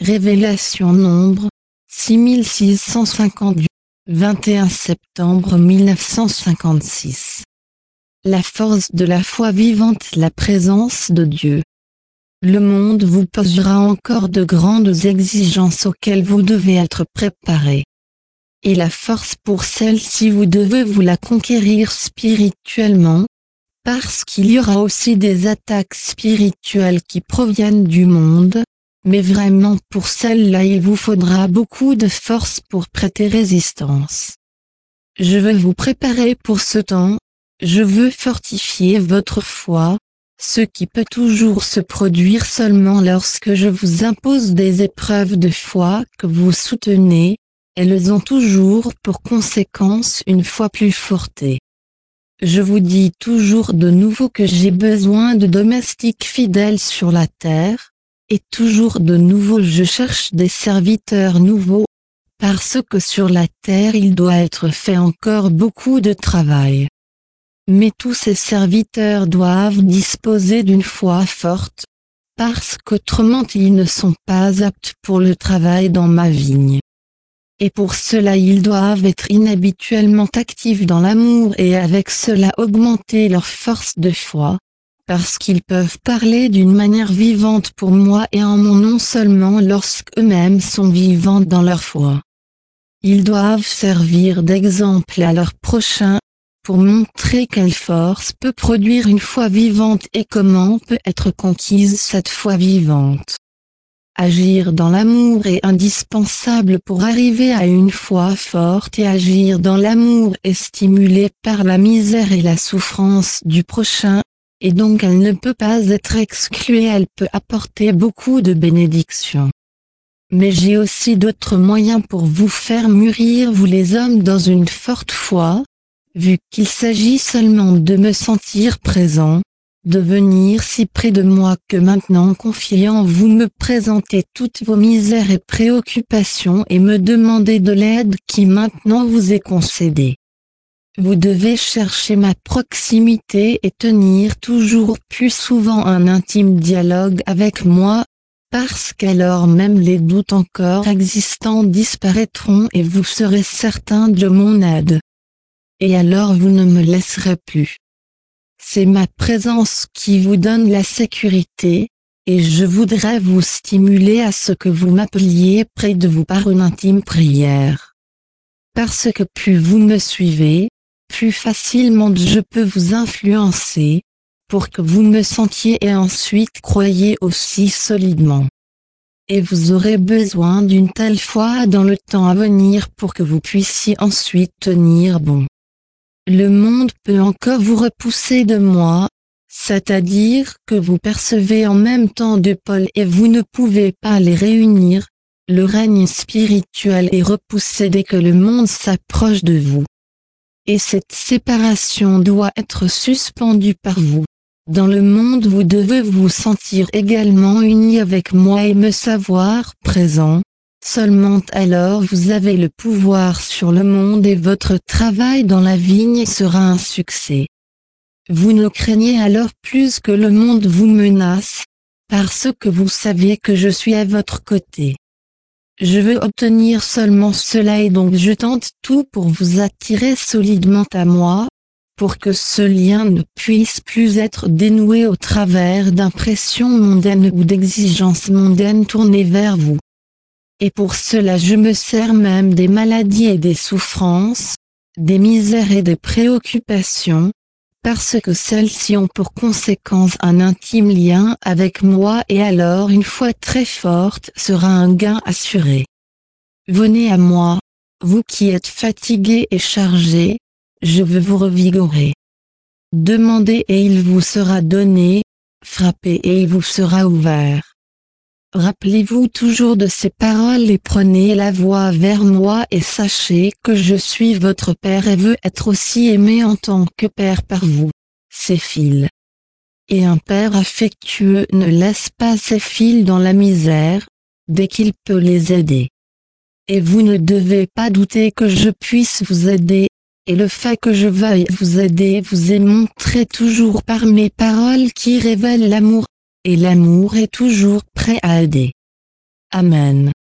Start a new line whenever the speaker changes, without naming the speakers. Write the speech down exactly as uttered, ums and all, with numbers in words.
Révélation Nombre, six mille six cent cinquante-huit, vingt et un septembre mille neuf cent cinquante-six. La force de la foi vivante, la présence de Dieu. Le monde vous posera encore de grandes exigences auxquelles vous devez être préparé. Et la force pour celle-ci vous devez vous la conquérir spirituellement, parce qu'il y aura aussi des attaques spirituelles qui proviennent du monde, mais vraiment pour celle-là il vous faudra beaucoup de force pour prêter résistance. Je veux vous préparer pour ce temps, je veux fortifier votre foi, ce qui peut toujours se produire seulement lorsque je vous impose des épreuves de foi que vous soutenez, elles ont toujours pour conséquence une foi plus forte. Je vous dis toujours de nouveau que j'ai besoin de domestiques fidèles sur la terre, et toujours de nouveau je cherche des serviteurs nouveaux, parce que sur la terre il doit être fait encore beaucoup de travail. Mais tous ces serviteurs doivent disposer d'une foi forte, parce qu'autrement ils ne sont pas aptes pour le travail dans ma vigne. Et pour cela ils doivent être inhabituellement actifs dans l'amour et avec cela augmenter leur force de foi, parce qu'ils peuvent parler d'une manière vivante pour moi et en mon nom seulement lorsqu'eux-mêmes sont vivants dans leur foi. Ils doivent servir d'exemple à leur prochain, pour montrer quelle force peut produire une foi vivante et comment peut être conquise cette foi vivante. Agir dans l'amour est indispensable pour arriver à une foi forte et agir dans l'amour est stimulé par la misère et la souffrance du prochain, et donc elle ne peut pas être exclue et elle peut apporter beaucoup de bénédictions. Mais j'ai aussi d'autres moyens pour vous faire mûrir vous les hommes dans une forte foi, vu qu'il s'agit seulement de me sentir présent, de venir si près de moi que maintenant confiant vous me présentez toutes vos misères et préoccupations et me demandez de l'aide qui maintenant vous est concédée. Vous devez chercher ma proximité et tenir toujours plus souvent un intime dialogue avec moi, parce qu'alors même les doutes encore existants disparaîtront et vous serez certain de mon aide. Et alors vous ne me laisserez plus. C'est ma présence qui vous donne la sécurité, et je voudrais vous stimuler à ce que vous m'appeliez près de vous par une intime prière. Parce que plus vous me suivez, plus facilement je peux vous influencer, pour que vous me sentiez et ensuite croyez aussi solidement. Et vous aurez besoin d'une telle foi dans le temps à venir pour que vous puissiez ensuite tenir bon. Le monde peut encore vous repousser de moi, c'est-à-dire que vous percevez en même temps deux pôles et vous ne pouvez pas les réunir, le règne spirituel est repoussé dès que le monde s'approche de vous. Et cette séparation doit être suspendue par vous. Dans le monde vous devez vous sentir également unis avec moi et me savoir présent. Seulement alors vous avez le pouvoir sur le monde et votre travail dans la vigne sera un succès. Vous ne craignez alors plus que le monde vous menace, parce que vous savez que je suis à votre côté. Je veux obtenir seulement cela et donc je tente tout pour vous attirer solidement à moi, pour que ce lien ne puisse plus être dénoué au travers d'impressions mondaines ou d'exigences mondaines tournées vers vous. Et pour cela je me sers même des maladies et des souffrances, des misères et des préoccupations, parce que celles-ci ont pour conséquence un intime lien avec moi et alors une foi très forte sera un gain assuré. Venez à moi, vous qui êtes fatigués et chargés, je veux vous revigorer. Demandez et il vous sera donné, frappez et il vous sera ouvert. Rappelez-vous toujours de ces paroles et prenez la voie vers moi et sachez que je suis votre Père et veux être aussi aimé en tant que Père par vous, ses fils. Et un Père affectueux ne laisse pas ses fils dans la misère, dès qu'il peut les aider. Et vous ne devez pas douter que je puisse vous aider, et le fait que je veuille vous aider vous est montré toujours par mes paroles qui révèlent l'amour. Et l'amour est toujours prêt à aider. Amen.